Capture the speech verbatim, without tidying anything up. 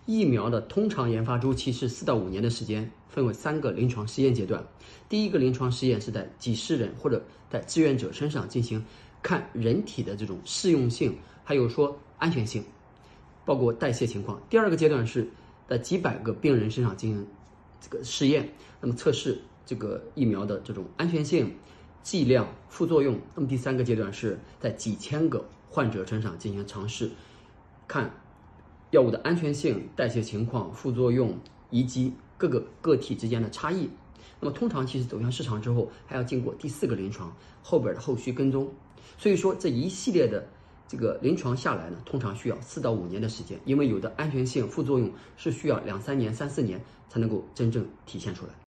疫苗的通常研发周期是四到五年的时间，分为三个临床试验阶段。第一个临床试验是在几十人或者在志愿者身上进行看人体的这种适用性，还有说安全性，包括代谢情况。第二个阶段是在几百个病人身上进行这个试验，那么测试这个疫苗的这种安全性、剂量、副作用。那么第三个阶段是在几千个患者身上进行尝试，看药物的安全性、代谢情况、副作用以及各个个体之间的差异。那么通常其实走向市场之后，还要经过第四个临床后边的后续跟踪。所以说这一系列的这个临床下来呢，通常需要四到五年的时间，因为有的安全性、副作用是需要两三年、三四年才能够真正体现出来。